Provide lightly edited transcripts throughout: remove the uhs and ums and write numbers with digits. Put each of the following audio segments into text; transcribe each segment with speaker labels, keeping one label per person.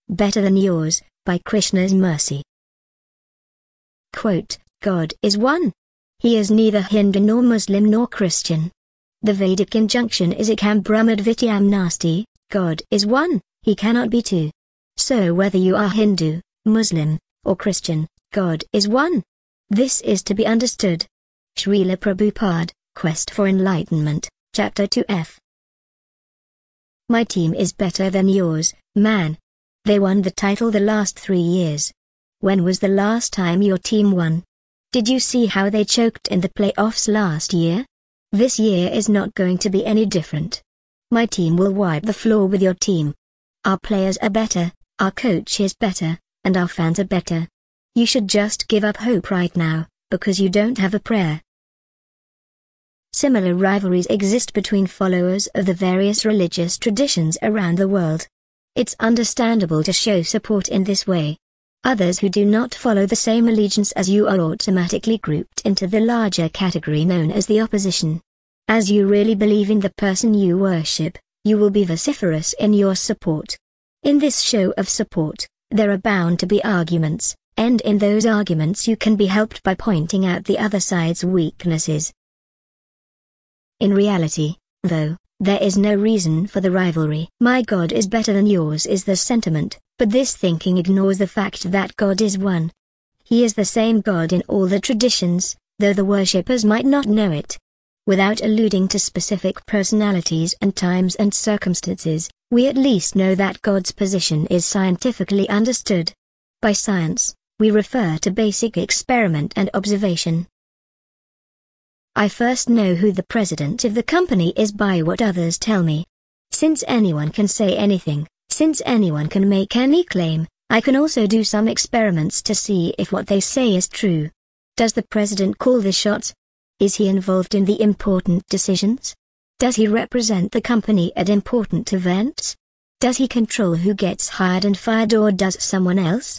Speaker 1: better than yours, by Krishna's mercy. Quote, God is one. He is neither Hindu nor Muslim nor Christian. The Vedic injunction is Ekam Brahmadvityam Nasti, God is one, he cannot be two. So whether you are Hindu, Muslim, or Christian, God is one. This is to be understood. Srila Prabhupada, Quest for Enlightenment, Chapter 2f. My team is better than yours, man. They won the title the last 3 years. When was the last time your team won? Did you see how they choked in the playoffs last year? This year is not going to be any different. My team will wipe the floor with your team. Our players are better, our coach is better, and our fans are better. You should just give up hope right now, because you don't have a prayer. Similar rivalries exist between followers of the various religious traditions around the world. It's understandable to show support in this way. Others who do not follow the same allegiance as you are automatically grouped into the larger category known as the opposition. As you really believe in the person you worship, you will be vociferous in your support. In this show of support, there are bound to be arguments, and in those arguments you can be helped by pointing out the other side's weaknesses. In reality, though, there is no reason for the rivalry. My God is better than yours is the sentiment, but this thinking ignores the fact that God is one. He is the same God in all the traditions, though the worshippers might not know it. Without alluding to specific personalities and times and circumstances, we at least know that God's position is scientifically understood. By science, we refer to basic experiment and observation. I first know who the president of the company is by what others tell me. Since anyone can say anything, since anyone can make any claim, I can also do some experiments to see if what they say is true. Does the president call the shots? Is he involved in the important decisions? Does he represent the company at important events? Does he control who gets hired and fired, or does someone else?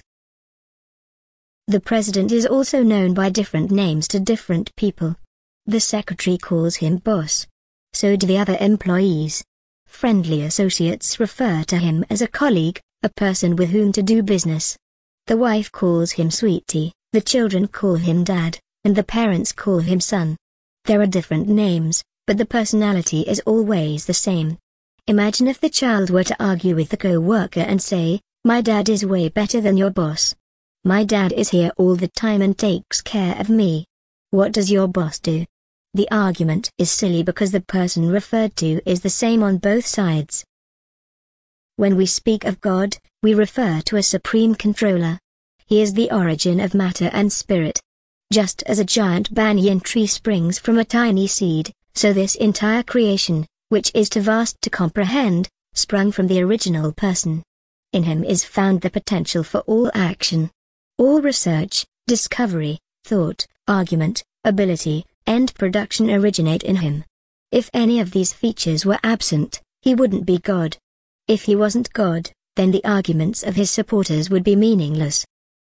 Speaker 1: The president is also known by different names to different people. The secretary calls him boss. So do the other employees. Friendly associates refer to him as a colleague, a person with whom to do business. The wife calls him sweetie, the children call him dad, and the parents call him son. There are different names, but the personality is always the same. Imagine if the child were to argue with the co-worker and say, "My dad is way better than your boss. My dad is here all the time and takes care of me." What does your boss do? The argument is silly because the person referred to is the same on both sides. When we speak of God, we refer to a supreme controller. He is the origin of matter and spirit. Just as a giant banyan tree springs from a tiny seed, so this entire creation, which is too vast to comprehend, sprung from the original person. In him is found the potential for all action. All research, discovery, thought, argument, ability, and production originate in him. If any of these features were absent, he wouldn't be God. If he wasn't God, then the arguments of his supporters would be meaningless.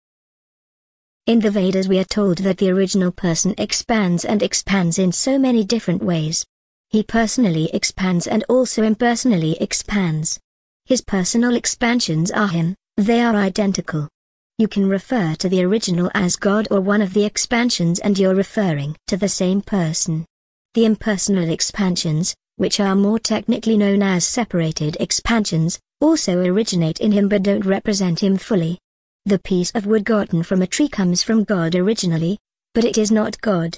Speaker 1: In the Vedas we are told that the original person expands and expands in so many different ways. He personally expands and also impersonally expands. His personal expansions are him, they are identical. You can refer to the original as God or one of the expansions and you're referring to the same person. The impersonal expansions, which are more technically known as separated expansions, also originate in him but don't represent him fully. The piece of wood gotten from a tree comes from God originally, but it is not God.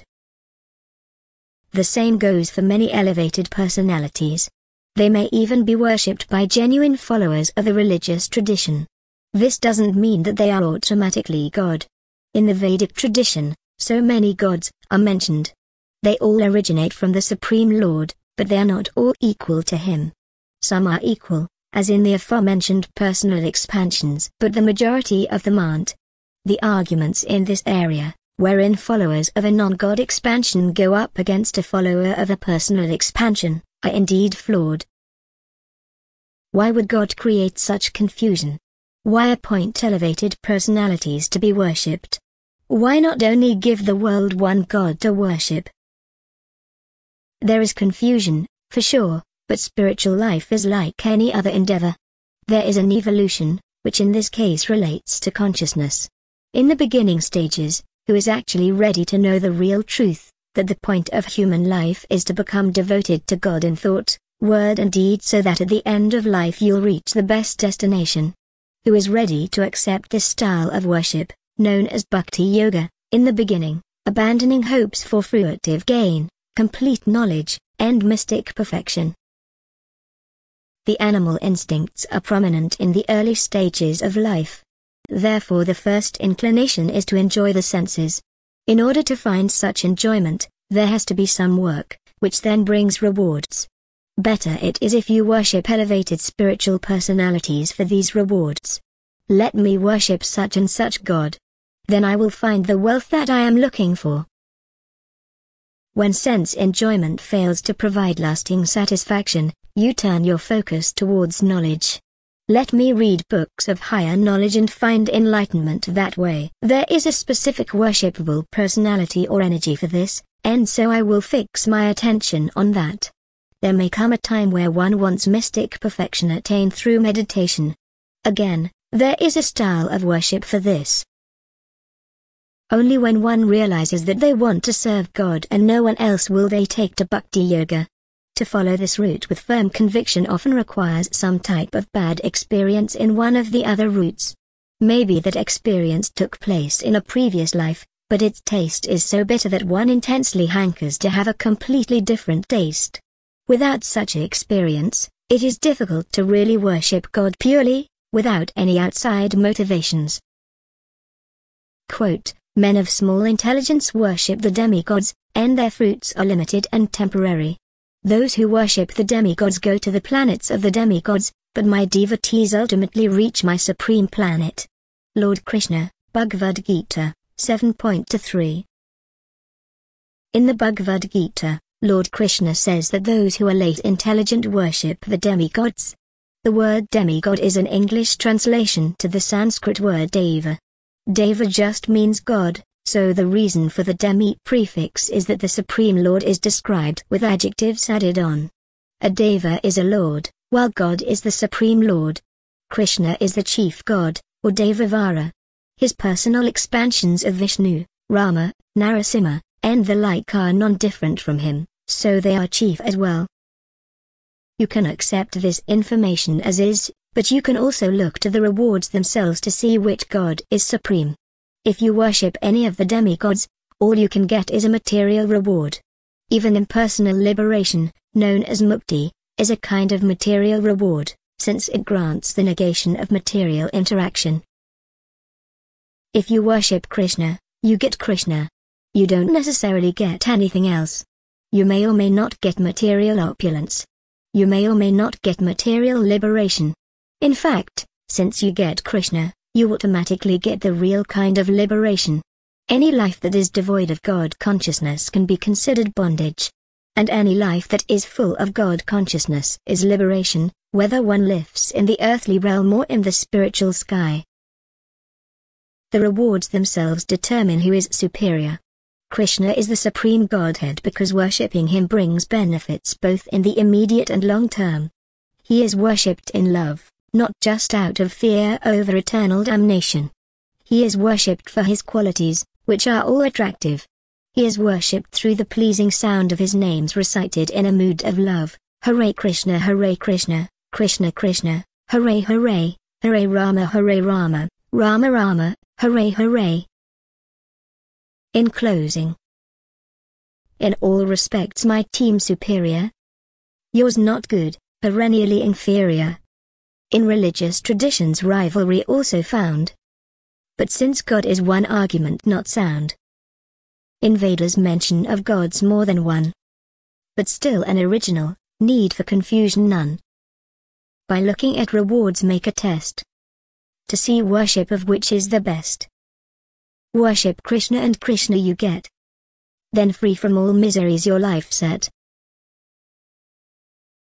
Speaker 1: The same goes for many elevated personalities. They may even be worshipped by genuine followers of the religious tradition. This doesn't mean that they are automatically God. In the Vedic tradition, so many gods are mentioned. They all originate from the Supreme Lord, but they are not all equal to him. Some are equal, as in the aforementioned personal expansions, but the majority of them aren't. The arguments in this area, wherein followers of a non-God expansion go up against a follower of a personal expansion, are indeed flawed. Why would God create such confusion? Why appoint elevated personalities to be worshipped? Why not only give the world one God to worship? There is confusion, for sure, but spiritual life is like any other endeavor. There is an evolution, which in this case relates to consciousness. In the beginning stages, who is actually ready to know the real truth, that the point of human life is to become devoted to God in thought, word and deed, so that at the end of life you'll reach the best destination. Who is ready to accept this style of worship, known as Bhakti Yoga, in the beginning, abandoning hopes for fruitive gain, complete knowledge, and mystic perfection. The animal instincts are prominent in the early stages of life. Therefore the first inclination is to enjoy the senses. In order to find such enjoyment, there has to be some work, which then brings rewards. Better it is if you worship elevated spiritual personalities for these rewards. Let me worship such and such God. Then I will find the wealth that I am looking for. When sense enjoyment fails to provide lasting satisfaction, you turn your focus towards knowledge. Let me read books of higher knowledge and find enlightenment that way. There is a specific worshipable personality or energy for this, and so I will fix my attention on that. There may come a time where one wants mystic perfection attained through meditation. Again, there is a style of worship for this. Only when one realizes that they want to serve God and no one else will they take to Bhakti Yoga. To follow this route with firm conviction often requires some type of bad experience in one of the other routes. Maybe that experience took place in a previous life, but its taste is so bitter that one intensely hankers to have a completely different taste. Without such experience, it is difficult to really worship God purely, without any outside motivations. Quote, men of small intelligence worship the demigods, and their fruits are limited and temporary. Those who worship the demigods go to the planets of the demigods, but my devotees ultimately reach my supreme planet. Lord Krishna, Bhagavad Gita, 7.3. In the Bhagavad Gita, Lord Krishna says that those who are late intelligent worship the demigods. The word demigod is an English translation to the Sanskrit word deva. Deva just means God. So the reason for the demi prefix is that the Supreme Lord is described with adjectives added on. A deva is a lord, while God is the Supreme Lord. Krishna is the chief god, or Devavara. His personal expansions of Vishnu, Rama, Narasimha, and the like are non-different from him, so they are chief as well. You can accept this information as is, but you can also look to the rewards themselves to see which God is supreme. If you worship any of the demigods, all you can get is a material reward. Even impersonal liberation, known as mukti, is a kind of material reward, since it grants the negation of material interaction. If you worship Krishna, you get Krishna. You don't necessarily get anything else. You may or may not get material opulence. You may or may not get material liberation. In fact, since you get Krishna, you automatically get the real kind of liberation. Any life that is devoid of God consciousness can be considered bondage. And any life that is full of God consciousness is liberation, whether one lives in the earthly realm or in the spiritual sky. The rewards themselves determine who is superior. Krishna is the supreme Godhead because worshipping him brings benefits both in the immediate and long term. He is worshipped in love, not just out of fear over eternal damnation. He is worshipped for his qualities, which are all attractive. He is worshipped through the pleasing sound of his names recited in a mood of love. Hare Krishna, Krishna Krishna, Hare Hare, Hare Rama, Rama Rama, Hare Hare. In closing, in all respects my team superior. Yours not good, perennially inferior. In religious traditions rivalry also found. But since God is one argument not sound. In Vedas mention of gods more than one. But still an original, need for confusion none. By looking at rewards make a test. To see worship of which is the best. Worship Krishna and Krishna you get. Then free from all miseries your life set.